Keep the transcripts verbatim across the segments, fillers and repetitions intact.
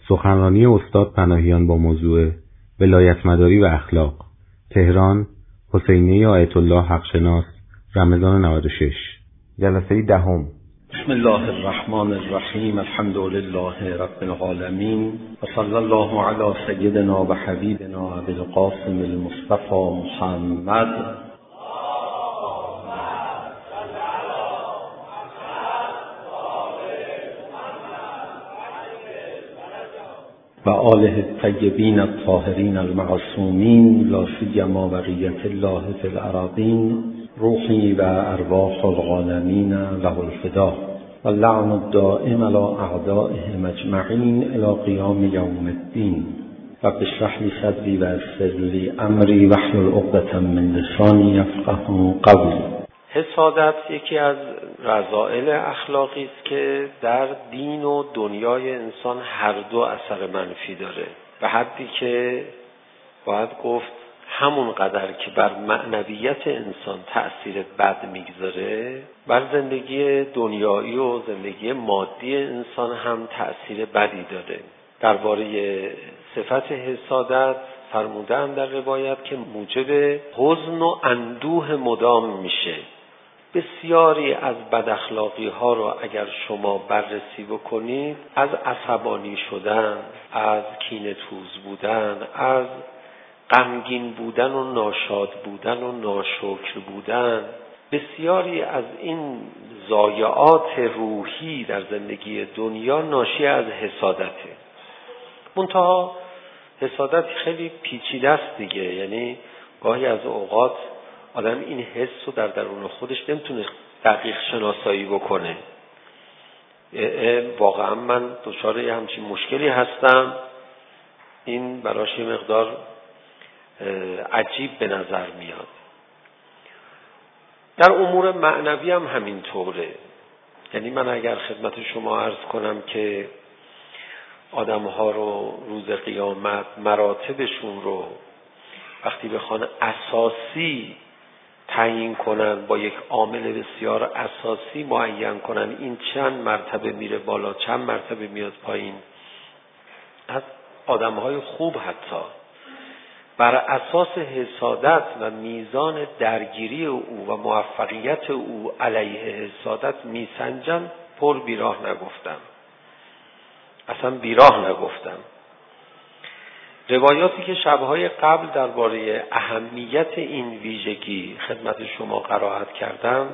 سخنرانی استاد پناهیان با موضوع ولایتمداری و اخلاق، تهران، حسینیه آیت الله حقشناس، رمضان نود و شش. جلسه دهم. بسم الله الرحمن الرحیم. الحمد لله رب العالمین و صلی الله علی سیدنا و حبیبنا ابی القاسم المصطفى محمد و آله الطیبین الطاهرین المعصومین، لا سیما بقیة الله فی الأراضین، روحی و ارواح العالمین له الفدا و اللعن الدائم علی اعدائهم اجمعین الی قیام یوم الدین. رب اشرح لی صدری و یسر لی امری واحلل عقدة من لسانی یفقهوا قولی. حسادت یکی از رذائل اخلاقی است که در دین و دنیای انسان هر دو اثر منفی داره، به حدی که باید گفت همون قدر که بر معنویت انسان تأثیر بد میگذاره، بر زندگی دنیایی و زندگی مادی انسان هم تأثیر بدی داره. درباره صفت حسادت فرمودن در روایت که موجب حزن و اندوه مدام میشه. بسیاری از بداخلاقی ها رو اگر شما بررسی بکنید، از عصبانی شدن، از کینه توز بودن، از غمگین بودن و ناشاد بودن و ناشکر بودن، بسیاری از این ضایعات روحی در زندگی دنیا ناشی از حسادته. منتها حسادت خیلی پیچیده است دیگه، یعنی گاهی از اوقات آدم این حس رو در درون خودش نمیتونه دقیق شناسایی بکنه. واقعا من دچار یه همچین مشکلی هستم، این براش یه مقدار عجیب به نظر میاد. در امور معنوی هم همین طوره. یعنی من اگر خدمت شما عرض کنم که آدم ها رو روز قیامت مراتبشون رو وقتی بخوان اساسی تعیین کنن، با یک عامل بسیار اساسی معین کنن این چند مرتبه میره بالا، چند مرتبه میاد پایین، از آدمهای خوب حتی بر اساس حسادت و میزان درگیری او و موفقیت او علیه حسادت میسنجن، پر بیراه نگفتم، اصلا بیراه نگفتم. روایاتی که شبهای قبل درباره اهمیت این ویژگی خدمت شما قرائت کردم،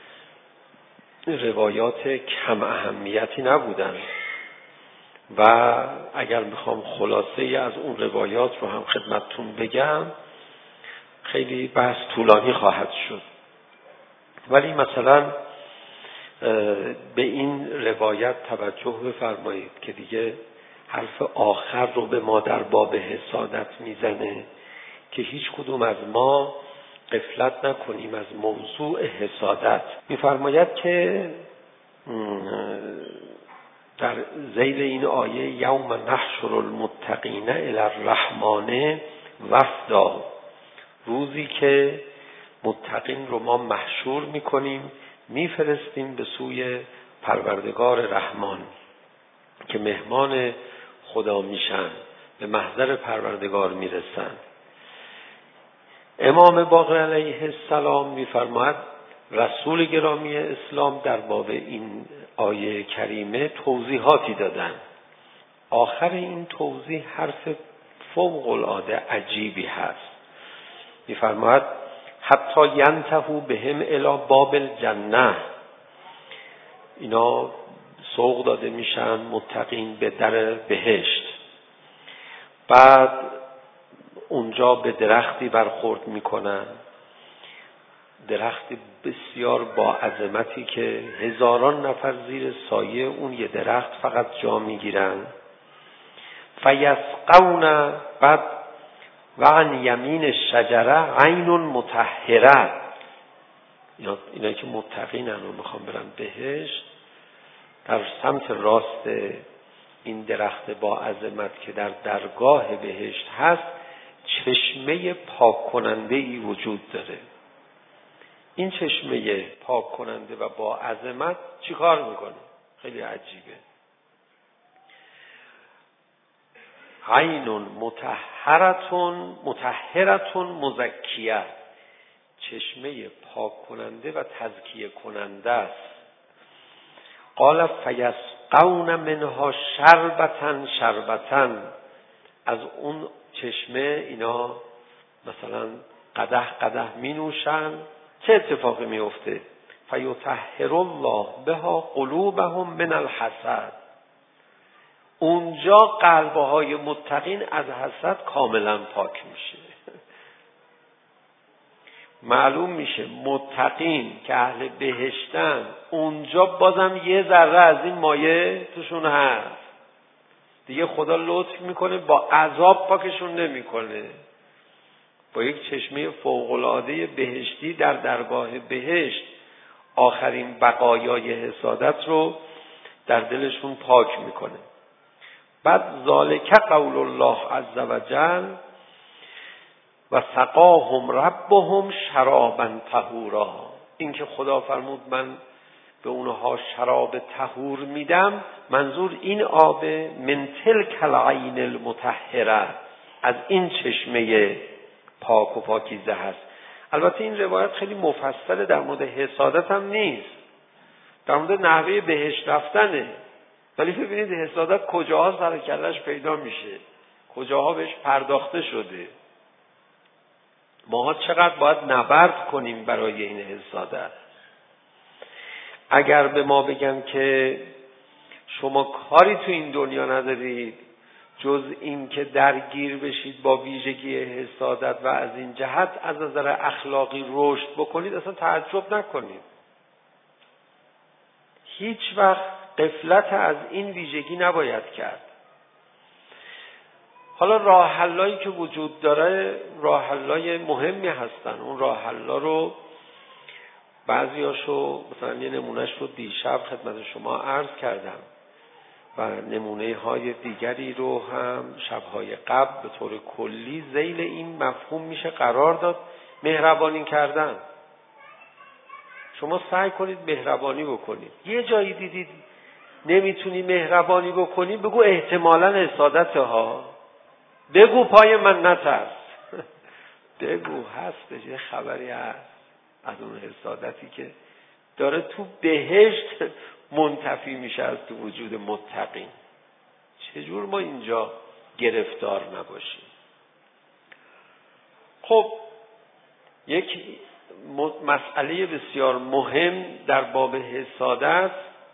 روایات کم اهمیتی نبودن و اگر میخوام خلاصه ای از اون روایات رو هم خدمتتون بگم خیلی بحث طولانی خواهد شد. ولی مثلا به این روایت توجه بفرمایید که دیگه حرف آخر رو به ما در باب حسادت میزنه که هیچ کدوم از ما غفلت نکنیم از موضوع حسادت. میفرماید که در ذیل این آیه یوم نحشر المتقین الی الرحمن وفدا، روزی که متقین رو ما محشور میکنیم، میفرستیم به سوی پروردگار رحمان که مهمان خدا میشن، به محضر پروردگار میرسن. امام باقر علیه السلام میفرماید رسول گرامی اسلام در باب این آیه کریمه توضیحاتی دادن. آخر این توضیح حرف فوق العاده عجیبی هست. میفرماید حتی ینتهوا بهم الی باب الجنه، اینا سوق داده میشن متقین به در بهشت، بعد اونجا به درختی برخورد میکنن، درختی بسیار با عظمتی که هزاران نفر زیر سایه اون یه درخت فقط جا میگیرن. فیسقون، بعد و عن یمین الشجره عین مطهره، اینا اینا که متقینن و میخوان برن بهشت، در سمت راست این درخت با عظمت که در درگاه بهشت هست چشمه پاک کننده ای وجود داره. این چشمه پاک کننده و با عظمت چی کار میکنه؟ خیلی عجیبه. عین مطهرتون مطهرتون مزکیه، چشمه پاک کننده و تزکیه کننده است. قال فیسقون منها شربتن شربتن، از اون چشمه اینا مثلا قدح قدح می نوشن. چه اتفاقی می افته؟ فیطهر الله بها قلوبهم من الحسد، اونجا قلبهای متقین از حسد کاملا پاک میشه. معلوم میشه متقین که اهل بهشتن اونجا بازم یه ذره از این مایه توشون هست دیگه. خدا لطف میکنه با عذاب پاکشون نمیکنه، با یک چشمه فوق‌العاده بهشتی در درگاه بهشت آخرین بقایای حسادت رو در دلشون پاک میکنه. بعد ذالک قول الله عز وجل و سقاهم ربهم شرابا طهورا، این که خدا فرمود من به اونها شراب طهور میدم، منظور این آب من تلک العین المطهره، از این چشمه پاک و پاکیزه هست. البته این روایت خیلی مفصله، در مورد حسادت هم نیست، در مورد نحوه بهشت رفتنه. ولی ببینید حسادت کجاها سر کلش پیدا میشه، کجاها بهش پرداخته شده. ما چقدر باید نبرد کنیم برای این حسادت. اگر به ما بگن که شما کاری تو این دنیا ندارید جز این که درگیر بشید با ویژگی حسادت و از این جهت از نظر اخلاقی رشد بکنید، اصلا تعجب نکنید. هیچ وقت غفلت از این ویژگی نباید کرد. حالا راه حلایی که وجود داره راه حلای مهمی هستن. اون راه حلا رو بعضیاشو مثلا یه نمونهش رو دیشب خدمت شما عرض کردم و نمونه های دیگری رو هم شبهای قبل به طور کلی ذیل این مفهوم میشه قرار داد. مهربانی کردن، شما سعی کنید مهربانی بکنید. یه جایی دیدید نمیتونی مهربانی بکنی، بگو احتمالاً حسادته ها، بگو پای من نترس، بگو هستش یه خبری هست از اون حسادتی که داره تو بهشت منتفی میشه از تو وجود متقین. چجور ما اینجا گرفتار نباشیم؟ خب یک مسئله بسیار مهم در باب حسادت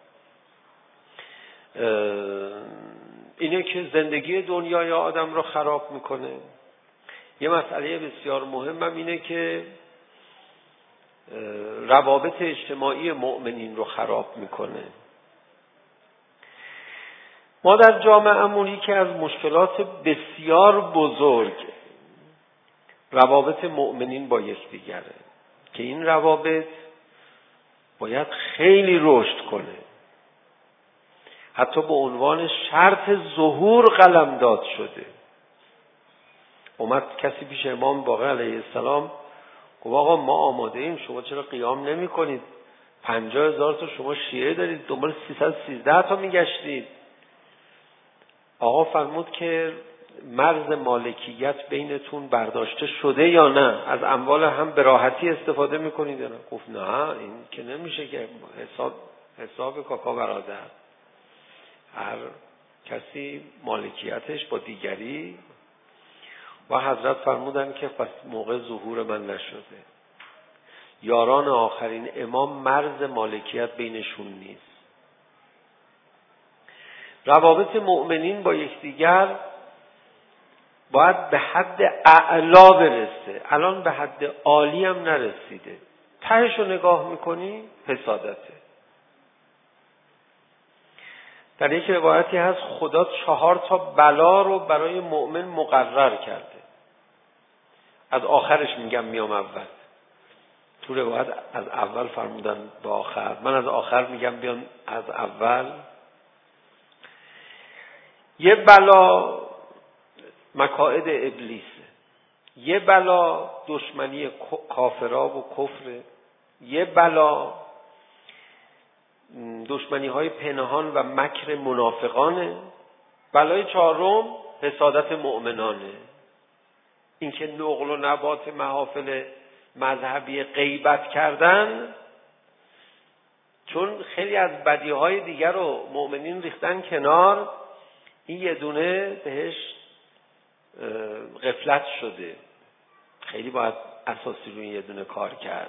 اینه که زندگی دنیای آدم رو خراب میکنه. یه مسئله بسیار مهم هم اینه که روابط اجتماعی مؤمنین رو خراب میکنه. ما در جامعه‌مون که از مشکلات بسیار بزرگ روابط مؤمنین با یکدیگره که این روابط باید خیلی رشد کنه. حتی به عنوان شرط ظهور قلمداد شده. اومد کسی پیش امام باقر علیه السلام گفت آقا ما آماده ایم، شما چرا قیام نمی کنید؟ پنجاه هزار تا شما شیعه دارید، دنبال سیصد و سیزده تا می گشتید. آقا فرمود که مرز مالکیت بینتون برداشته شده یا نه؟ از اموال هم به راحتی استفاده می کنید یا نه؟ گفت نه این که نمیشه که حساب حساب کاکا برادر، هر کسی مالکیتش با دیگری. و حضرت فرمودن که پس موقع ظهور من نشده. یاران آخرین امام مرز مالکیت بینشون نیست. روابط مؤمنین با یکدیگر باید به حد اعلا برسه. الان به حد عالی هم نرسیده. تهش رو نگاه میکنی حسادته. در یک روایتی هست خدا چهار تا بلا رو برای مؤمن مقرر کرده. از آخرش میگم میام اول. تو روایت از اول فرمودن به آخر، من از آخر میگم بیان از اول. یه بلا مکائد ابلیسه، یه بلا دشمنی کافرا و کفره، یه بلا دشمنی های پنهان و مکر منافقانه، بلای چهارم حسادت مؤمنانه. اینکه نقل و نبات محافل مذهبی غیبت کردن، چون خیلی از بدیهای دیگر رو مؤمنین ریختن کنار، این یه دونه بهش غفلت شده. خیلی باید اساسی روی یه دونه کار کرد.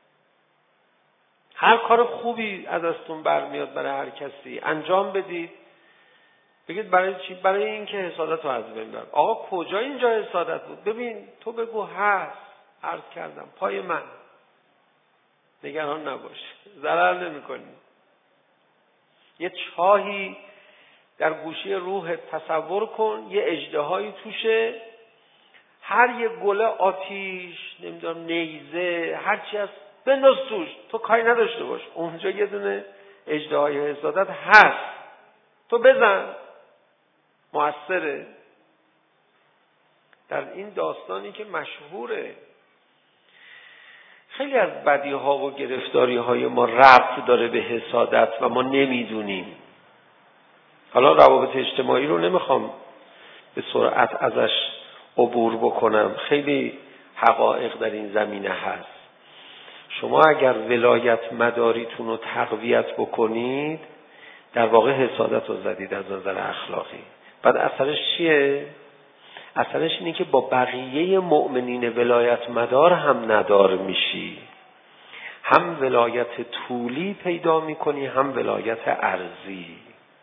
هر کار خوبی از ازتون برمیاد برای هر کسی انجام بدید، بگید برای چی؟ برای این که حسادت رو از بین برم. آقا کجا اینجا حسادت بود؟ ببین تو بگو هست، عرض کردم پای من، نگران نباش، ضرر نمی کنی. یه چاهی در گوشه روح تصور کن، یه اژدهایی توشه، هر یه گله آتیش، نمیدونم نیزه، هر چی هست بنداز توش، تو کاری نداشته باش، اونجا یه دونه اژدهای حسادت هست، تو بزن، مؤثره. در این داستانی که مشهوره، خیلی از بدیها و گرفتاریهای ما ربط داره به حسادت و ما نمیدونیم. حالا روابط اجتماعی رو نمیخوام به سرعت ازش عبور بکنم، خیلی حقایق در این زمینه هست. شما اگر ولایت مداریتون رو تقویت بکنید، در واقع حسادت رو زدید از نظر اخلاقی. بعد اثرش چیه؟ اثرش اینه که با بقیه مؤمنین ولایت مدار هم ندار میشی. هم ولایت طولی پیدا میکنی، هم ولایت ارضی.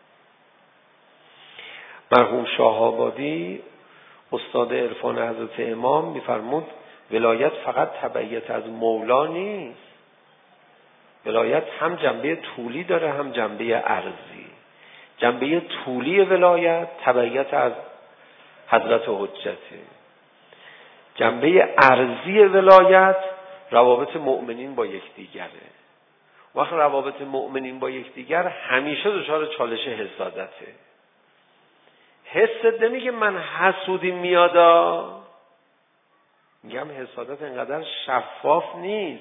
مرحوم شاه آبادی استاد عرفان حضرت امام میفرمود ولایت فقط تبعیت از مولا نیست. ولایت هم جنبه طولی داره هم جنبه ارضی. جنبه طولی ولایت تبعیت از حضرت حجته. جنبه ارضی ولایت روابط مؤمنین با یکدیگره. وقت روابط مؤمنین با یکدیگر همیشه دچار چالش حسادته. حست نمیگه من حسودی میادا، میگم حسادت انقدر شفاف نیست،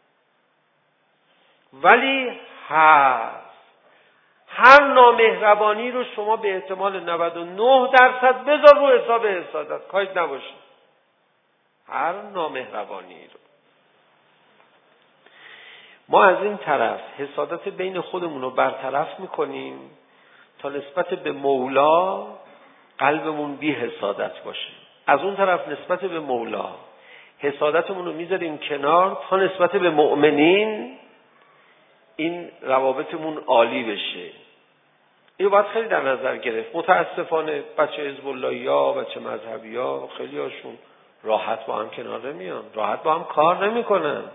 ولی هست. هر نامهربانی رو شما به احتمال نود و نه درصد بذار رو حساب حسادت، کاریت نباشه. هر نامهربانی رو ما از این طرف حسادت بین خودمون رو برطرف میکنیم تا نسبت به مولا قلبمون بی حسادت باشه. از اون طرف نسبت به مولا حسادتمون رو میذاریم کنار تا نسبت به مؤمنین این روابطمون عالی بشه. اینو باید خیلی در نظر گرفت. متاسفانه بچه حزب اللهی ها، بچه مذهبی ها، خیلی هاشون راحت با هم کنار نمیان، راحت با هم کار نمیکنن،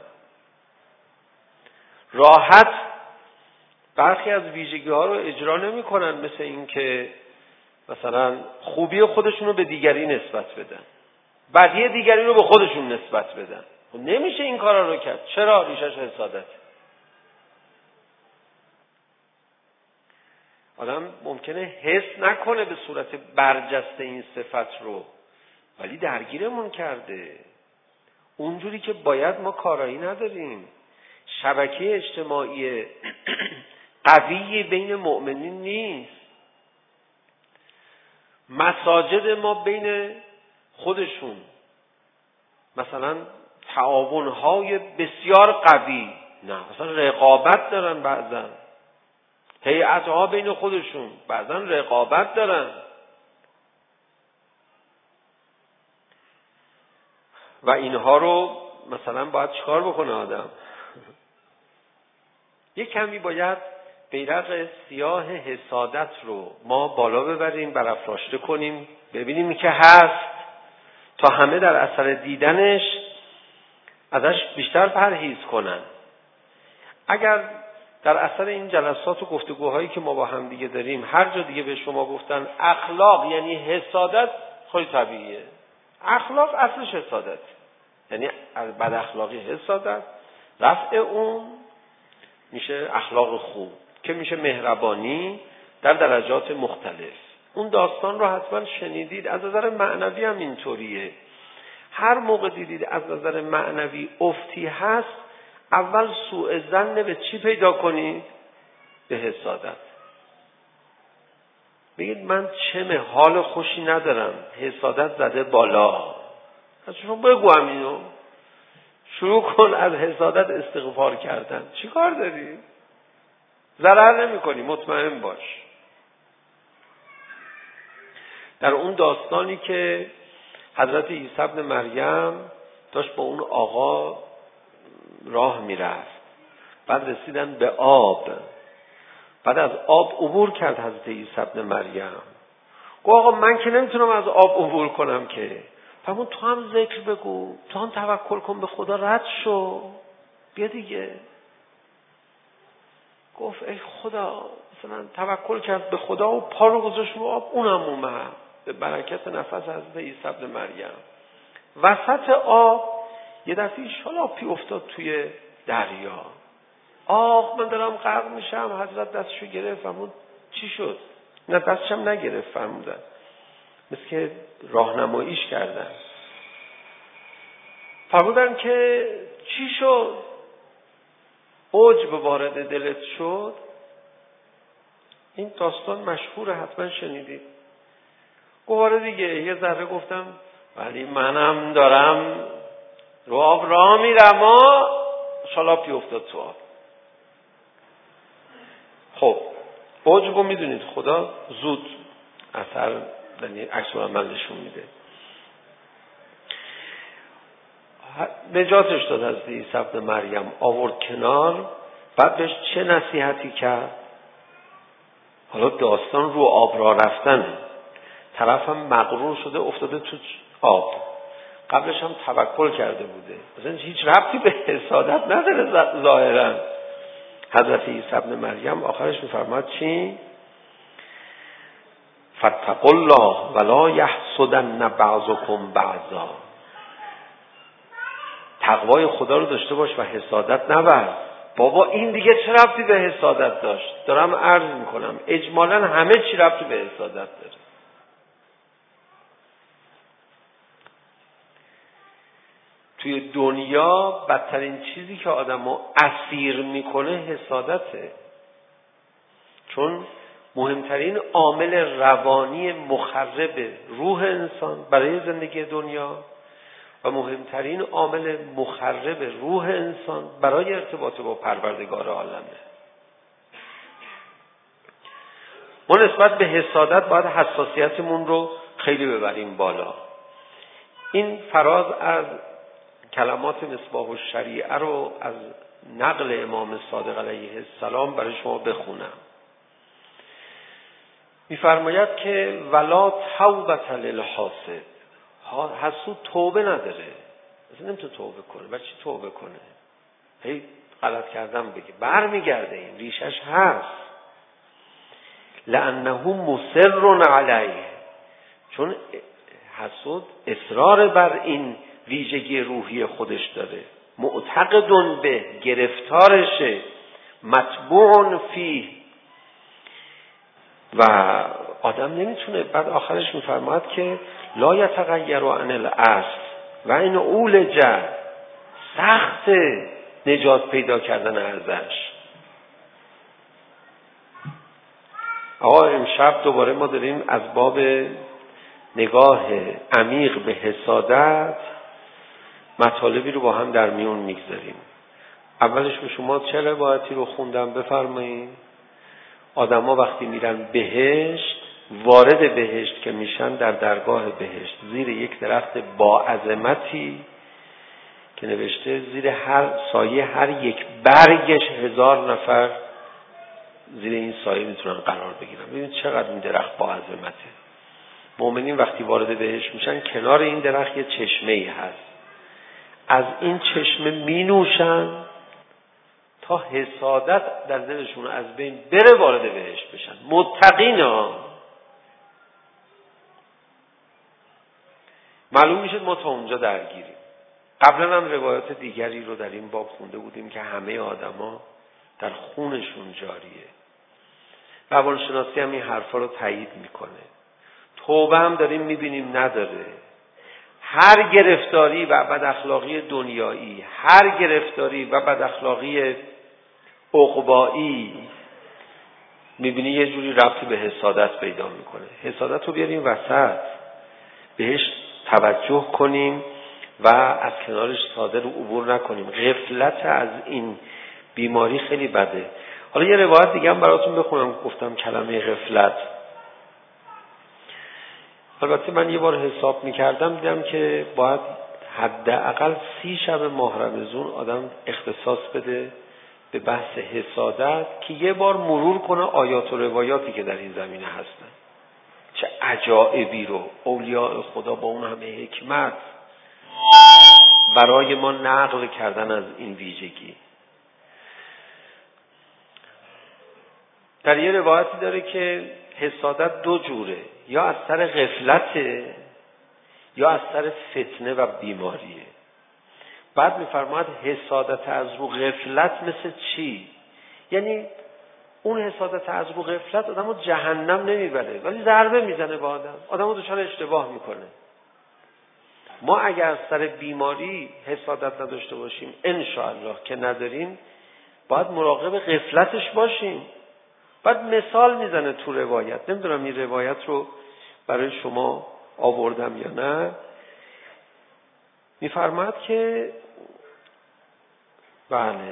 راحت برخی از ویژگی ها رو اجرا نمیکنن، مثل این که مثلا خوبی خودشون رو به دیگری نسبت بدن، بدی دیگری رو به خودشون نسبت بدن. نمیشه این کارا رو کرد. چرا؟ ریشش حسادت. آدم ممکنه حس نکنه به صورت برجسته این صفت رو، ولی درگیرمون کرده. اونجوری که باید ما کارایی نداریم. شبکه اجتماعی قوی بین مؤمنین نیست. مساجد ما بین خودشون مثلا تعاونهای بسیار قوی، نه مثلا رقابت دارن، بعضا هیئت‌ها بین خودشون بعضا رقابت دارن. و اینها رو مثلا باید چیکار بکنه آدم؟ یک کمی باید بیرق سیاه حسادت رو ما بالا ببریم، برافراشته کنیم، ببینیم که هست، تا همه در اثر دیدنش ازش بیشتر پرهیز کنن. اگر در اثر این جلسات و گفتگوهایی که ما با هم دیگه داریم هر جا دیگه به شما گفتن اخلاق یعنی حسادت، خیلی طبیعیه. اخلاق اصلش حسادت، یعنی از بد اخلاقی حسادت، رفع اون میشه اخلاق خوب که میشه مهربانی در درجات مختلف. اون داستان رو حتما شنیدید. از نظر معنوی هم اینطوریه. هر موقع دیدید از نظر معنوی افتی هست، اول سوء ظن به چی پیدا کنید؟ به حسادت. بگید من چمه حال خوشی ندارم، حسادت زده بالا. از شما بگو همینو، شروع کن از حسادت استغفار کردن. چی کار داری؟ ضرر نمی کنی، مطمئن باش. در اون داستانی که حضرت عیسی ابن مریم داشت با اون آقا راه میرفت، بعد رسیدن به آب، بعد از آب عبور کرد حضرت عیسی ابن مریم. گفت آقا من که نمیتونم از آب عبور کنم که. فرمود تو هم ذکر بگو، تو هم توکل کن به خدا، رد شو، بیا دیگه. گفت ای خدا، مثلا توکل کرد به خدا و پا رو گذاشت رو آب، اونم اومد به برکت نفس حضرت عیسی ابن مریم. وسط آب یه دفعه شلاپی افتاد توی دریا. آخ من دارم غرق میشم. حضرت دستشو گرفت، فرمود چی شد؟ نه دستشم نگرفت، فرمودن مثل که راهنماییش کردن. فرمودن که چی شد؟ عجب وارد دلت شد؟ این داستان مشهوره، حتما شنیدید. گواره دیگه یه ذره گفتم ولی منم دارم رو آب راه میرم و شلاپی افتاد تو آب. خب عجبو میدونید خدا زود اثر یعنی عکس العمل نشون میده. نجاتش داد از عیسی ابن مریم، آورد کنار، بعد بهش چه نصیحتی کرد؟ حالا داستان رو آب را رفتن، طرف هم مغرور شده افتاده تو آب، قبلش هم توکل کرده بوده، مثلا هیچ ربطی به حسادت نداره ظاهرا. حضرت عیسی ابن مریم آخرش میفرماد چی؟ فاتقوا الله ولا یحسدن بعضکم بعضا. تقوای خدا رو داشته باش و حسادت نورز. بابا این دیگه چه ربطی به حسادت داشت؟ دارم عرض میکنم اجمالاً همه چی ربطی به حسادت داره. توی دنیا بدترین چیزی که آدمو اسیر میکنه حسادته، چون مهمترین عامل روانی مخرب روح انسان برای زندگی دنیا و مهمترین عامل مخرب روح انسان برای ارتباط با پروردگار عالمه. ما نسبت به حسادت باید حساسیتمون رو خیلی ببریم بالا. این فراز از کلمات مصباح الشریعه رو از نقل امام صادق علیه السلام برای شما بخونم. می‌فرماید که ولا توبة للحاسد. حسود توبه نداره، اصلا نمیتونه توبه کنه. برای چی توبه کنه؟ هی غلط کردم بگه، برمیگرده، این ریشش هست. لانه مصر علیه، چون حسود اصرار بر این ویژگی روحی خودش داره، معتقدون به، گرفتارشه، مطبوع فیه، و آدم نمیتونه. بعد آخرش میفرماد که لا یتغیر عن الاصل و این اولج، سخت نجات پیدا کردن ازش. آقا امشب دوباره ما داریم از باب نگاه عمیق به حسادت مطالبی رو با هم در میون میگذاریم. اولش به شما چه روایتی رو خوندم بفرمایید. آدم ها وقتی میرن بهشت، وارد بهشت که میشن، در درگاه بهشت زیر یک درخت با عظمتی که نوشته زیر هر سایه هر یک برگش هزار نفر زیر این سایه میتونن قرار بگیرن. ببینید چقدر این درخت با عظمته. مؤمنین وقتی وارد بهشت میشن کنار این درخت یه چشمه ای هست، از این چشمه می نوشن تا حسادت در دلشون از بین بره، وارد بهشت بشن. متقین ها. معلوم میشه ما تا اونجا درگیریم. قبلا هم روایات دیگری رو در این باب خونده بودیم که همه آدما در خونشون جاریه. روانشناسی هم این حرفا رو تایید میکنه. توبه هم داریم میبینیم نداره. هر گرفتاری و بد اخلاقی دنیایی، هر گرفتاری و بد اخلاقی عقبایی میبینی یه جوری ربطی به حسادت پیدا میکنه. حسادت رو بیاریم وسط، بهش توجه کنیم و از کنارش ساده رو عبور نکنیم. غفلت از این بیماری خیلی بده. حالا یه روایت دیگه هم براتون بخونم. گفتم کلمه غفلت، البته من یه بار حساب میکردم دیدم که باید حداقل سی شب ماه رمضان آدم اختصاص بده به بحث حسادت که یه بار مرور کنه آیات و روایاتی که در این زمینه هستن، چه عجایبی رو اولیاء خدا با اون همه حکمت برای ما نقل کردن از این ویژگی. در یه روایتی داره که حسادت دو جوره، یا از سر غفلته یا از سر فتنه و بیماریه. بعد میفرماید حسادت از رو غفلت مثل چی؟ یعنی اون حسادت از رو غفلت آدمو جهنم نمیبره ولی ضربه میزنه به آدم، آدمو دچار اشتباه میکنه. ما اگر از سر بیماری حسادت نداشته باشیم، ان شاء الله که نداریم، باید مراقب غفلتش باشیم. بعد مثال میزنه تو روایت، نمیدونم این روایت رو برای شما آوردم یا نه. میفرماد که بله،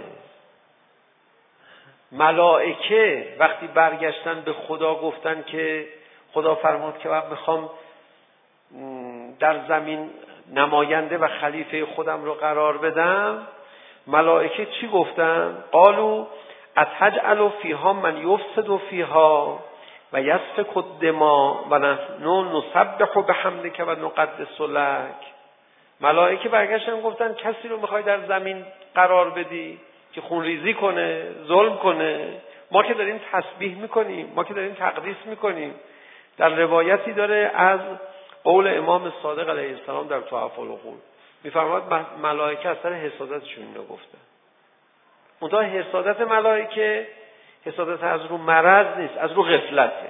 ملائکه وقتی برگشتن به خدا گفتن که خدا فرمود که وقت میخوام در زمین نماینده و خلیفه خودم رو قرار بدم، ملائکه چی گفتن؟ قالو اتجعل فیها من یفسد فیها و یسفک الدماء و نحن نسبح بحمدک و نقدس لک. ملائکه برگشتن گفتن کسی رو میخوای در زمین قرار بدی که خونریزی کنه، ظلم کنه؟ ما که داریم تسبیح میکنیم، ما که داریم تقدیس میکنیم. در روایتی داره از قول امام صادق علیه السلام در تحف العقول، میفرماد ملائکه از سر حسادتشون اینو گفتن. منتها حسادت ملائکه حسادت از رو مرض نیست، از رو غفلته.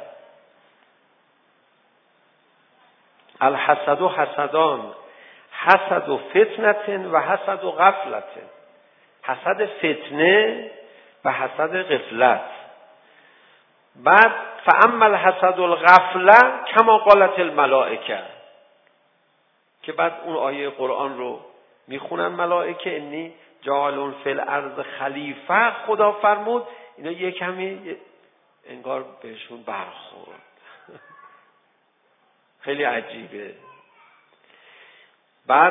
الحسد و حسدان، حسد و فتنه و حسد و غفلت. حسد فتنه و حسد غفلت. بعد فاما الحسد الغفله کما قالت الملائکه، که بعد اون آیه قرآن رو میخونن ملائکه انی جاعل فی الارض خلیفه، خدا فرمود. اینا یه کمی انگار بهشون برخورد. خیلی عجیبه. بعد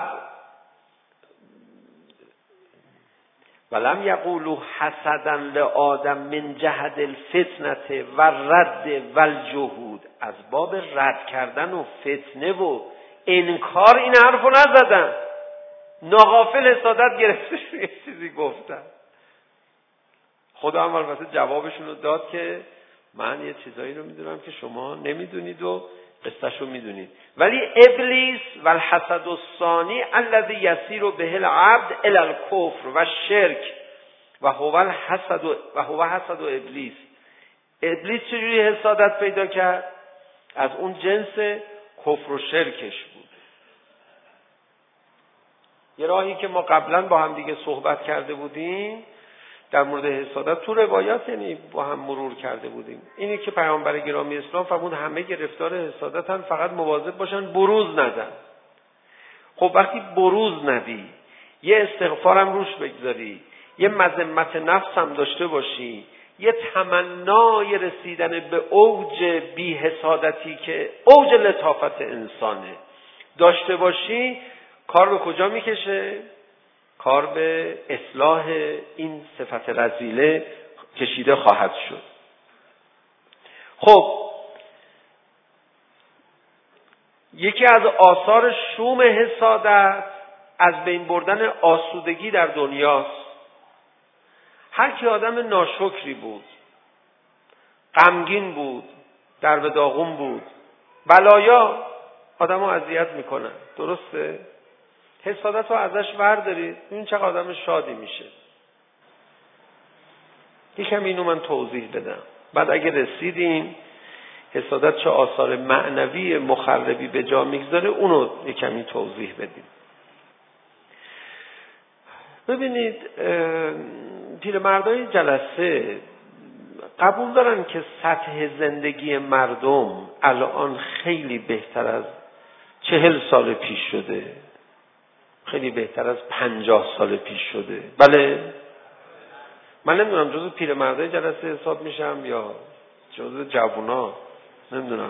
ولم یقولوا حسدا لآدم من جهد الفتنه و رد و الجهود، از باب رد کردن و فتنه و انکار این حرف رو نزدن، ناغافل حسادت گرفته یه چیزی گفتن. خدا هم البته جوابشون رو داد که من یه چیزایی رو میدونم که شما نمیدونید و قصه‌شو رو میدونید. ولی ابلیس و الحسد الثانی الذی یسیر به العبد الی الکفر و شرک و هو الحسد و هو حسد ابلیس. ابلیس چجوری حسادت پیدا کرد؟ از اون جنس کفر و شرکش بود. یه راهی که ما قبلا با هم دیگه صحبت کرده بودیم در مورد حسادت، تو روایات یعنی با هم مرور کرده بودیم، اینی که پیامبر گرامی اسلام فرمود همه گرفتار حسادتن، فقط مواظب باشن بروز ندن. خب وقتی بروز ندی، یه استغفارم روش بگذاری، یه مذمت نفس هم داشته باشی، یه تمنای رسیدن به اوج بی حسادتی که اوج لطافت انسانه داشته باشی، کار به کجا میکشه؟ کار به اصلاح این صفت رذیله کشیده خواهد شد. خب یکی از آثار شوم حسادت از بین بردن آسودگی در دنیاست. هر کی آدم ناشکری بود، غمگین بود، در به داغون بود، بلایا آدمو اذیت میکنن، درسته؟ حسادت رو ازش بردارید، این چقدر آدم شادی میشه. یکم اینو من توضیح بدم، بعد اگه رسیدیم حسادت چه آثار معنوی مخربی به جا میگذاره اونو یکمی توضیح بدیم. ببینید پیرمردای جلسه قبول دارن که سطح زندگی مردم الان خیلی بهتر از چهل سال پیش شده، خیلی بهتر از پنجاه سال پیش شده. بله، من نمیدونم جزو پیرمردای جلسه حساب میشم یا جزو جوونا، نمیدونم.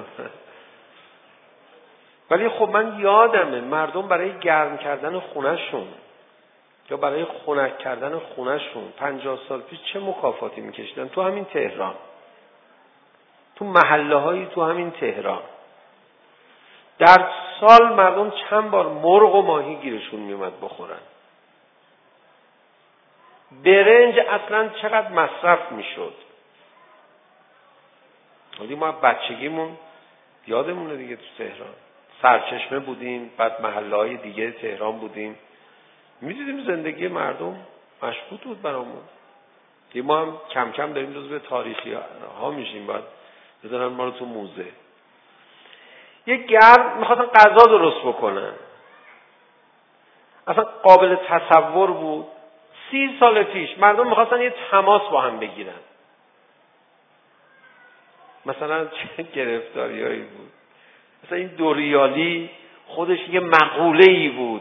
ولی خب من یادمه مردم برای گرم کردن خونهشون یا برای خنک کردن خونهشون پنجاه سال پیش چه مکافاتی میکشیدن؟ تو همین تهران، تو محله هایی تو همین تهران در سال مردم چند بار مرغ و ماهی گیرشون میومد بخورن. برنج اصلا چقدر مصرف میشد. ولی ما بچگیمون یادمونه دیگه، تو تهران سرچشمه بودیم، بعد محله های دیگه تهران بودیم، میدیدیم زندگی مردم مشهود بود برامون. دیگه ما هم کم کم داریم جزو تاریخی ها میشیم، باید بذارن ما رو تو موزه. یه گرد میخواستن غذا درست بکنن، اصلا قابل تصور بود. سی سال پیش مردم میخواستن یه تماس با هم بگیرن. مثلا چه گرفتاریایی بود. مثلا این دو ریالی خودش یه مقوله‌ای بود،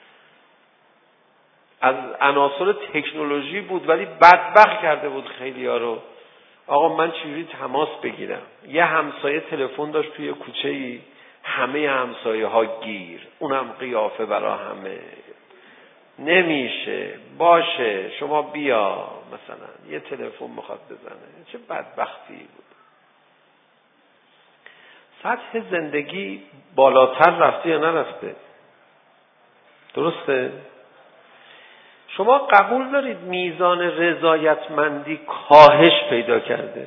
از عناصر تکنولوژی بود، ولی بدبخت کرده بود خیلی‌ها رو. آقا من چجوری تماس بگیرم؟ یه همسایه تلفن داشت توی کوچه‌ای، همه همسایه ها گیر، اونم قیافه برا همه. نمیشه، باشه شما بیا، مثلا یه تلفن میخواد بزنه. چه بدبختی بود. سطح زندگی بالاتر رفته یا نرفته؟ درسته؟ شما قبول دارید میزان رضایتمندی کاهش پیدا کرده؟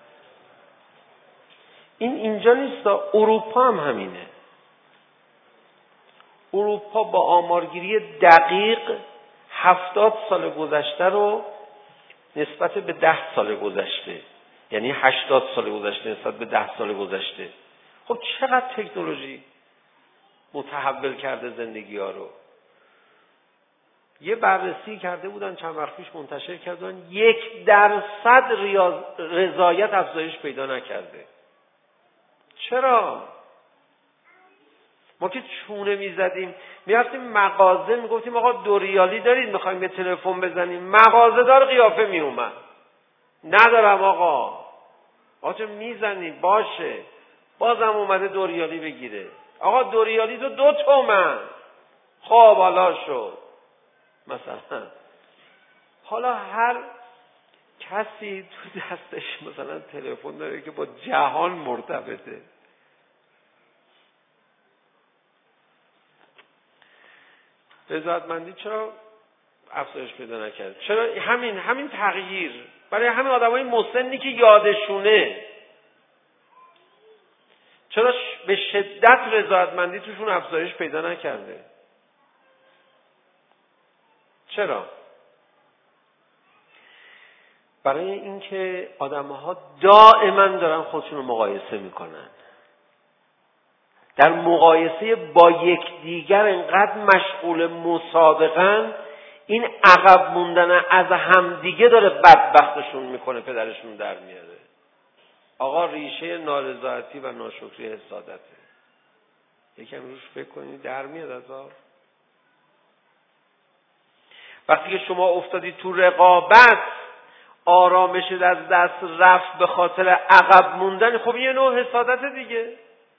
این اینجا نیست، اروپا هم همینه. اروپا با آمارگیری دقیق هفتاد سال گذشته رو نسبت به ده سال گذشته، یعنی هشتاد سال گذشته نسبت به ده سال گذشته، خب چقدر تکنولوژی متحول کرده زندگی ها رو. یه بررسی کرده بودن چند وقت پیش، منتشر کردن، یک درصد رضایت افزایش پیدا نکرده. چرا؟ ما که چونه میزدیم، میرفتیم مغازه، میگفتیم آقا دو ریالی دارید میخوایم به تلفن بزنیم، مغازه دار قیافه میومد، ندارم آقا. آقا چه میزنیم؟ باشه، بازم اومده دو ریالی بگیره. آقا دو ریالی تو دو تومن. خب حالا شد. مثلا حالا هر کسی تو دستش مثلا تلفن داره که با جهان مرتبطه. رضایتمندی چرا افزایش پیدا نکرد؟ چرا همین همین تغییر برای همین آدمای مسنی که یادشونه، چرا به شدت رضایتمندی توشون افزایش پیدا نکرده؟ چرا؟ برای اینکه آدم‌ها دائما دارن خودشون رو مقایسه میکنن، در مقایسه با یکدیگر انقدر مشغول مسابقن، این عقب موندن از همدیگه داره بدبختشون میکنه، پدرشون در میاره. آقا ریشه نارضایتی و ناشکری حسادته. یکم روش فکر کنید، در میاد از آب. وقتی که شما افتادی تو رقابت، آرامش از دست رفت به خاطر عقب موندن، خب یه نوع حسادت دیگه.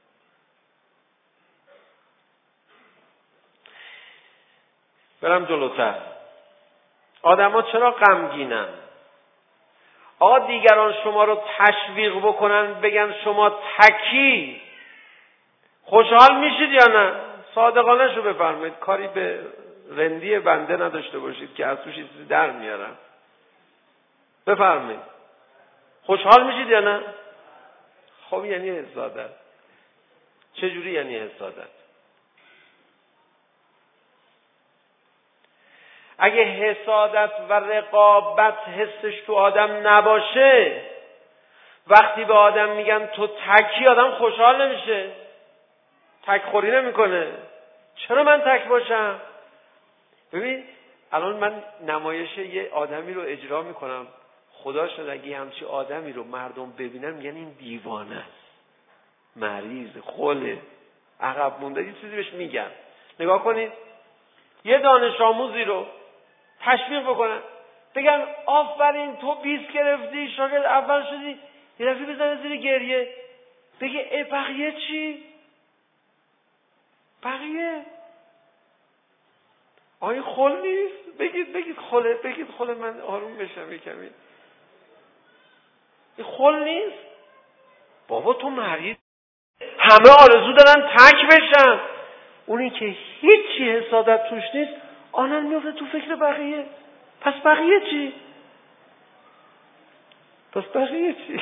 برم جلوتر. آدم ها چرا غمگینن؟ آقا دیگران شما رو تشویق بکنن، بگن شما تکی، خوشحال میشید یا نه؟ صادقانه شو بفرمایید، کاری به رندی بنده نداشته باشید که از توش چیزی در میارم. بفرمایید، خوشحال میشید یا نه؟ خب یعنی حسادت. چجوری یعنی حسادت؟ اگه حسادت و رقابت حسش تو آدم نباشه، وقتی به آدم میگن تو تکی، آدم خوشحال نمیشه، تک خوری نمیکنه. چرا من تک باشم؟ ببین الان من نمایش یه آدمی رو اجرا میکنم، خدا شد اگه همچی آدمی رو مردم ببینن میگن این دیوانه است، مریض، خله، عقب مونده، یه چیزی بهش میگن. نگاه کنید یه دانش آموزی رو تشویق بکنن، بگن آفرین تو بیست گرفتی، شاگرد اول شدی، یه دفعه بزنه زیر گریه، بگه ای بقیه چی؟ بقیه آیا خل نیست؟ بگید بگید خله، بگید خله، من آروم بشم یه کمی. این خل نیست؟ بابا تو مریض، همه آرزو دارن تک بشن، اونی که هیچی حسادت توش نیست آنن میفته تو فکر بقیه. پس بقیه چی؟ پس بقیه چی؟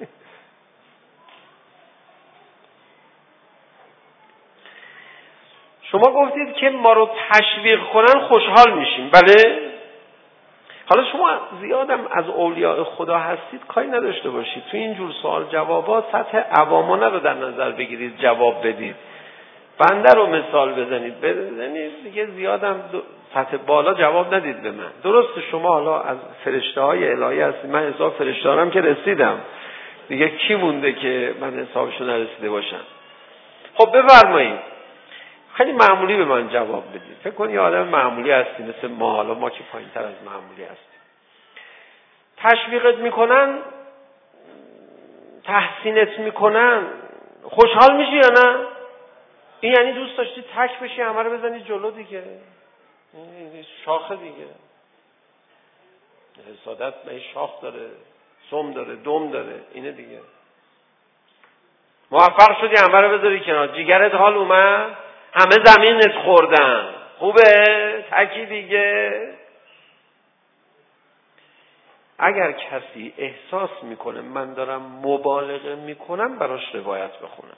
شما گفتید که ما رو تشویق کنن خوشحال میشیم، بله؟ حالا شما زیادم از اولیاء خدا هستید کاری نداشته باشید تو این جور سوال جوابات سطح عوامانه رو در نظر بگیرید، جواب بدید، بنده رو مثال بزنید بزنید دیگه، زیادم سطح بالا جواب ندید به من. درسته شما حالا از فرشته های الهی هستید، من حساب فرشته هارم که رسیدم دیگه، کی مونده که من حسابشو نرسیده باشم؟ خب بفرمایید خیلی معمولی به من جواب بدید. فکر کنید یه آدم معمولی هستی مثل ما، حالا ما که پایین تر از معمولی هستیم، تشویقت میکنن، تحسینت میکنن، خوشحال میشی یا نه؟ این یعنی دوست داشتی تک بشی همه رو بزنی جلو دیگه، این شاخه دیگه. حسادت به شاخ داره، سم داره، دم داره، اینه دیگه. موفق شدی همه رو بذاری کنار، جیگرت حال اومد، همه زمینت خوردن، خوبه؟ تکی دیگه. اگر کسی احساس میکنه من دارم مبالغه میکنم، براش روایت بخونم.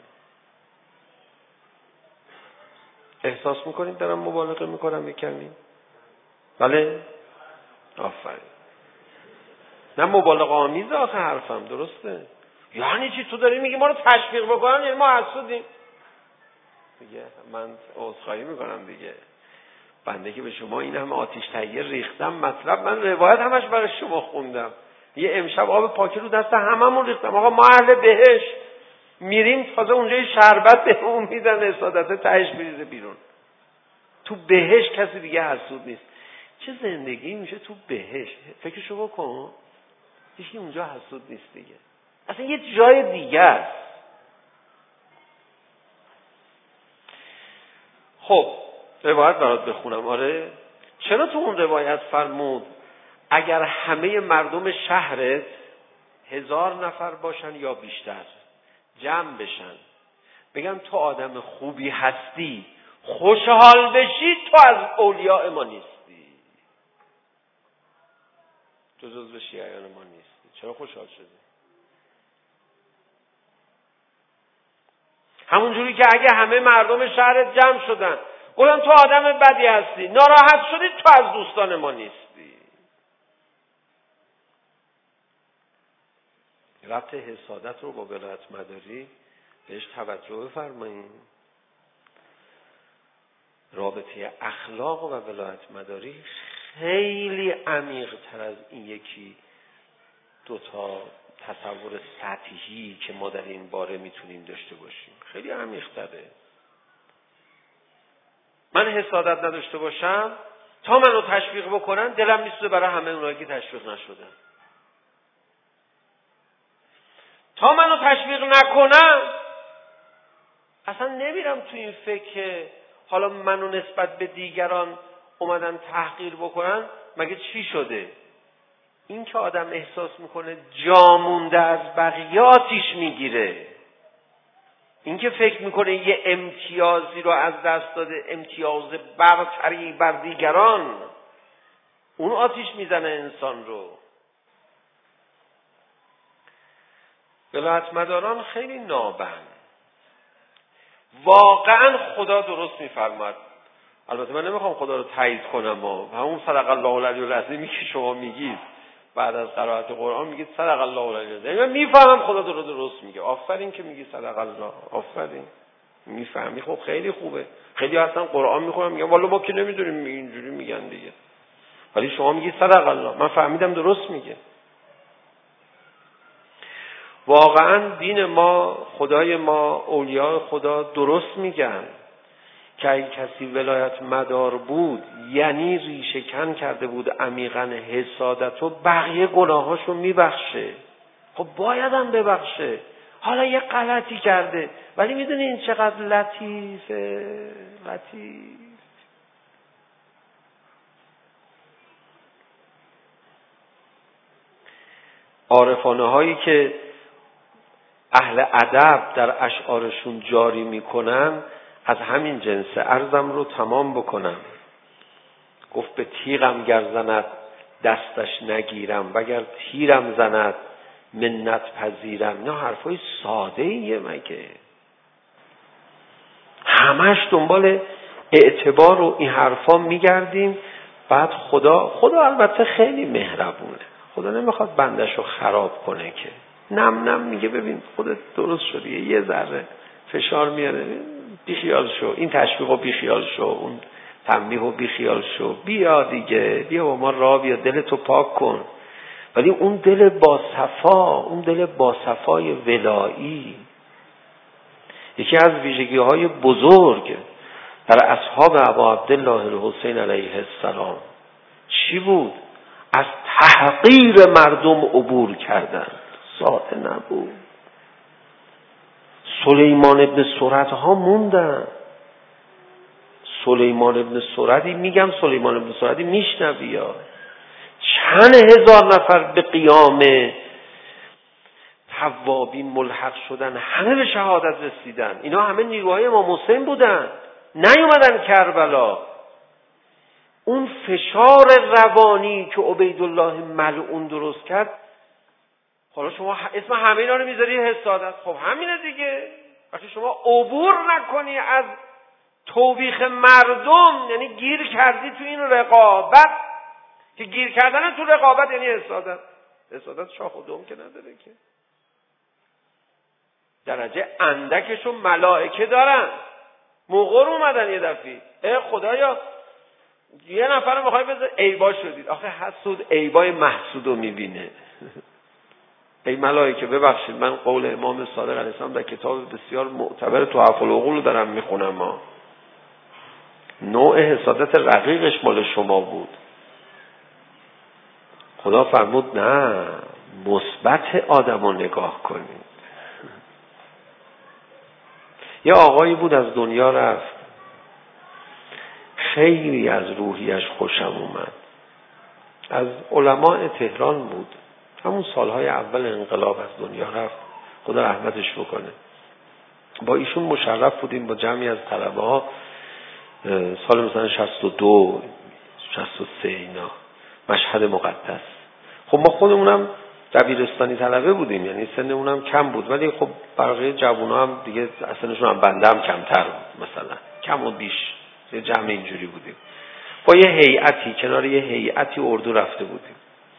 احساس میکنید دارم مبالغه میکنم یکمی؟ بله؟ آفرین. نه مبالغه آمیز آخه حرفم، درسته؟ یعنی چی تو داری میگی ما رو تشویق بکنن یعنی ما حسودیم؟ دیگه من عذرخواهی میکنم دیگه، بنده که به شما این همه آتش تهیه ریختم مطلب، من روایت همش برای شما خوندم، یه امشب آب پاکی رو دست هممون ریختم. آقا ما اهل بهشت میریم، تازه اونجا شربت بهمون میدن، حسادت تهش میریزه بیرون. تو بهشت کسی دیگه حسود نیست. چه زندگی میشه تو بهشت؟ فکرشو بکن، هیچ کی اونجا حسود نیست دیگه، اصلا یه جای دیگه است. خب روایت برات بخونم. آره چرا تو اون روایت فرمود اگر همه مردم شهرت هزار نفر باشن یا بیشتر جمع بشن بگم تو آدم خوبی هستی، خوشحال بشی، تو از اولیاء ما نیستی، تو جزو شیعیان ما نیستی. چرا خوشحال شدی؟ همون جوری که اگه همه مردم شهرت جمع شدن گفتن تو آدم بدی هستی، ناراحت شدی، تو از دوستان ما نیستی. ربط حسادت رو با ولایت مداری بهش توجه بفرمایید. رابطه اخلاق و ولایت مداری خیلی عمیق تر از این یکی دوتا تصور سطحی که ما در این باره میتونیم داشته باشیم، خیلی عمیق تره. من حسادت نداشته باشم، تا منو تشویق بکنن دلم میسوزه برای همه اونایی که تشویق نشدن. تا منو تشویق نکنن اصلا نمیرم تو این فکر که حالا منو نسبت به دیگران اومدن تحقیر بکنن مگه چی شده. این که آدم احساس میکنه جا مونده از بقیه آتیش میگیره، این که فکر میکنه یه امتیازی رو از دست داده، امتیاز برتری بر دیگران، اون آتیش میزنه انسان رو. ولایت مداران خیلی نابن. واقعا خدا درست میفرماد. البته من نمیخوام خدا رو تایید کنم، و همون صدق الله العلی العظیمی که شما میگید بعد از قرائت قرآن میگید صدق الله العلی العظیم، من میفهمم خدا رو درست میگه. آفرین که میگی صدق الله، آفرین میفهمی. خب خیلی خوبه. خیلی اصلا قرآن میخونم میگم والا ما که نمیدونیم اینجوری میگن دیگه، ولی شما میگی صدق الله، من فهمیدم درست میگه. واقعا دین ما، خدای ما، اولیاء خدا درست میگن که اگه کسی ولایت مدار بود یعنی ریشه کن کرده بود عمیقاً حسادت و بقیه گناهاشو میبخشه. خب باید هم ببخشه. حالا یه غلطی کرده ولی میدونی این چقدر لطیفه، لطیف. عارفانه هایی که اهل ادب در اشعارشون جاری میکنن از همین جنسه. عرضم رو تمام بکنم. گفت به تیغم گر زند دستش نگیرم، وگر تیرم زند منت پذیرم. نه حرفای ساده ایه مگه؟ همش دنبال اعتبار و این حرفا میگردیم. بعد خدا خدا البته خیلی مهربونه. خدا نمیخواد بندشو خراب کنه که. نم نم میگه ببین خودت درست شدی، یه ذره فشار میاره، بی خیال شو، این تشویقو بی خیال شو، اون تنبیهو بی خیال شو، بیا دیگه، بیا با ما راه بیا، دلتو پاک کن. ولی اون دل با صفا، اون دل با صفای ولایی، یکی از ویژگی‌های بزرگ در اصحاب ابا عبدالله الحسین علیه السلام چی بود؟ از تحقیر مردم عبور کردن. ساده نبود. سلیمان ابن سرد ها موندن. سلیمان ابن سردی، میگم سلیمان ابن سردی میشنوی یا چند هزار نفر به قیام توابین ملحق شدن، همه به شهادت رسیدن. اینا همه نیروهای امام حسین بودن، نیومدن کربلا. اون فشار روانی که عبیدالله ملعون درست کرد، حالا شما اسم همه اینا رو میذاری حسادت. خب همینه دیگه. وقتی شما عبور نکنی از توبیخ مردم، یعنی گیر کردی تو این رقابت، که گیر کردن تو رقابت یعنی حسادت. حسادت شاخ و دم که نداره که. درجه اندکشون ملائکه دارن. موقع اومدن یه دفعه، ای خدایا یه نفر رو میخوای بذار عیبا شدید. آخه حسود عیبای محسود رو میبینه. ای ملائکه ببخشید، من قول امام صادق علیه السلام در کتاب بسیار معتبر تحف العقول رو دارم میخونم. ما نوع حسادت رقیقش مال شما بود. خدا فرمود نه، مثبت آدم رو نگاه کنید. یه آقایی بود از دنیا رفت، خیلی از روحیش خوشم اومد. از علماء تهران بود، همون سالهای اول انقلاب از دنیا رفت، خدا رحمتش بکنه. با ایشون مشرف بودیم با جمعی از طلبه ها، سال مثلا شصت و دو شصت و سه اینا، مشهد مقدس. خب ما خودمونم دبیرستانی طلبه بودیم، یعنی سنمونم کم بود، ولی خب بقیه جوونا هم دیگه اصلشون هم بنده هم کمتر بود، مثلا کم و بیش یه جمع اینجوری بودیم. با یه هیئتی، کنار یه هیئتی اردو رفته بودیم.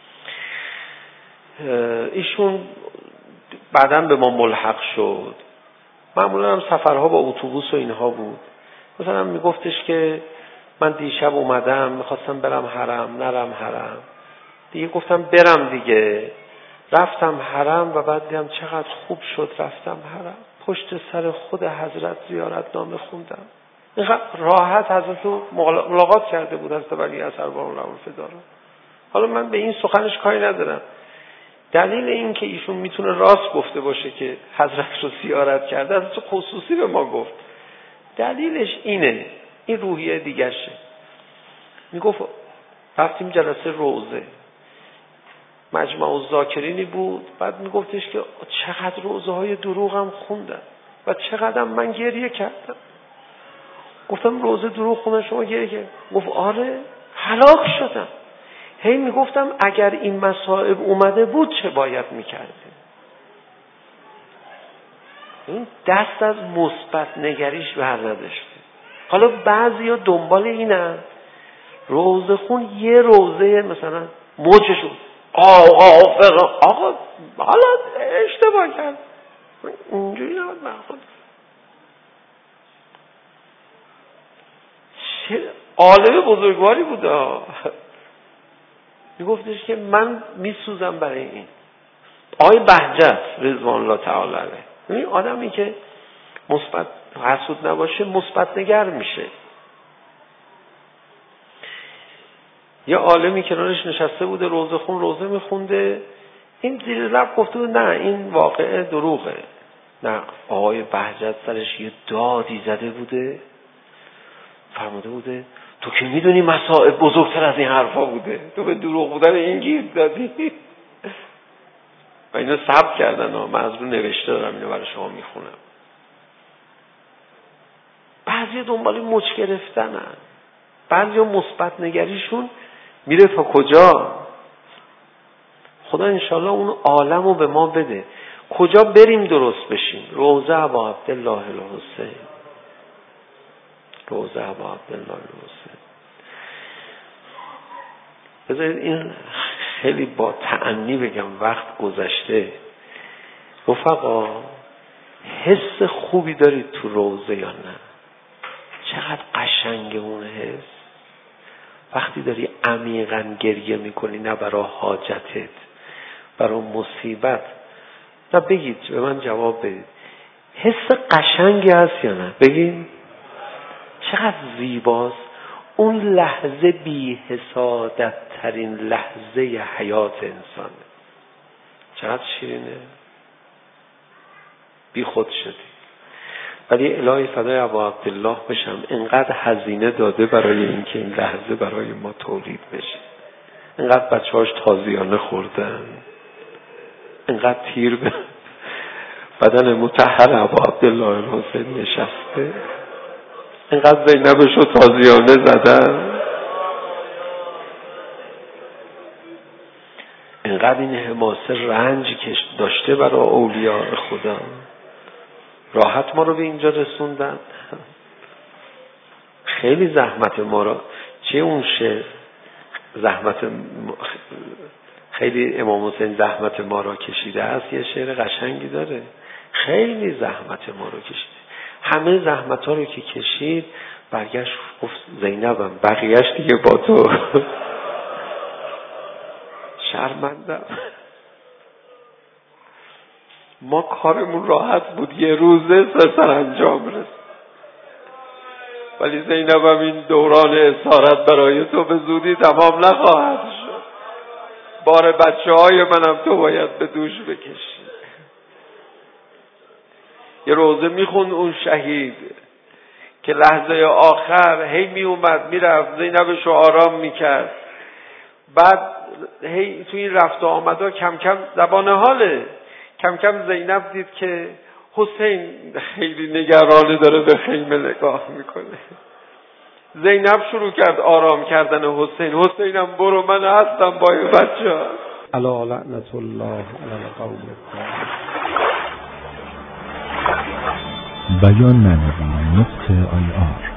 ایشون بعداً به ما ملحق شد. معمولا هم سفرها با اتوبوس و اینها بود. مثلا میگفتش که من دیشب اومدم میخواستم برم حرم، نرم حرم. دیگه گفتم برم دیگه. رفتم حرم و بعد دیدم چقدر خوب شد رفتم حرم. پشت سر خود حضرت زیارت نامه خوندم. اینقدر راحت حضرت رو ملاقات کرده بود حضرت ولی اثر بارون رو فدارا. حالا من به این سخنش کاری ندارم. دلیل این که ایشون میتونه راست گفته باشه که حضرت رو زیارت کرده، از تو خصوصی به ما گفت. دلیلش اینه، این روحیه دیگرشه. میگفت رفتیم جلسه روضه، مجمع الذاکرینی بود، بعد میگفتش که چقدر روضه های دروغم خوندن و چقدر من گریه کردم. گفتم روضه دروغ خوندن شما گریه کردن؟ گفت آره، هلاک شدم. هی میگفتم اگر این مصائب اومده بود چه باید میکردیم؟ این دست از مثبت نگریش بر نداشته. حالا بعضیا دنبال اینن روزه خون یه روزه مثلا موجشون آقا فقط آقا حالا اشتباه کرد، اینجوری نباید برخورد. چه عالم بزرگواری بوده. میگفتش که من میسوزم برای این. آقای بهجت رضوان الله تعالی علیه، این آدمی که مثبت حسود نباشه مثبت نگر میشه. یه عالمی کنارش نشسته بوده روزه خون روزه میخونده، این زیر لب گفته بود نه این واقعه دروغه. نه، آقای بهجت سرش یه دادی زده بوده، فرموده بوده تو که میدونی مصائب بزرگتر از این حرفا بوده، تو به دروغ بودن این گیر دادی. و اینا ثبت کردن ها، من از رو نوشته دارم اینو برای شما میخونم. بعضی دنبال مچ گرفتنن، بعضی مثبت نگریشون میره تا کجا. خدا انشالله اون عالم رو به ما بده، کجا بریم درست بشیم. روضه ابا عبدالله الحسین، روضه ابا عبدالله الحسین. بذارید این خیلی با تأنی بگم، وقت گذشته. رفقا حس خوبی دارید تو روضه یا نه؟ چقدر قشنگه اون حس وقتی داری عمیقاً گریه میکنی، نه برای حاجتت، برای مصیبت. نه بگید، به من جواب بدید، حس قشنگی هست یا نه؟ بگید چقدر زیباست اون لحظه، بی حسادت ترین لحظه حیات انسانه. چقدر شیرینه، بی خود شدی. ولی الهی فدای ابا عبدالله بشم، اینقدر هزینه داده برای اینکه این لحظه برای ما تولید بشه. اینقدر بچه‌هاش تازیانه خوردن، اینقدر تیر به بدن مطهر ابا عبدالله الحسین نشسته، اینقدر زینبشو تازیانه زدن، اینقدر این حماسه رنج که داشته برای اولیاء خدا، راحت ما رو به اینجا رسوندن. خیلی زحمت ما را، چه اون شعر زحمت خیلی امام حسین زحمت ما را کشیده است، یه شعر قشنگی داره، خیلی زحمت ما رو کشیده. همه زحمت ها رو که کشید برگشت گفت زینبم، بقیهش دیگه با تو. شرمندم، ما کارمون راحت بود، یه روزه سر انجام رسید، ولی زینبم این دوران اسارت برای تو به زودی تمام نخواهد شد. بار بچه های منم تو باید به دوش بکشی. یه روزه میخوند اون شهید که لحظه آخر هی می اومد میرفت زینبشو آرام میکرد، بعد هی توی این رفت و آمدا کم کم زبان حاله، کم کم زینب دید که حسین خیلی نگرانه داره به خیمه نگاه میکنه. زینب شروع کرد آرام کردن حسین. حسینم برو من هستم با این بچه ها. الا لعنت الله علی القوم الظالمین. بیان معنوی نقطه آی آر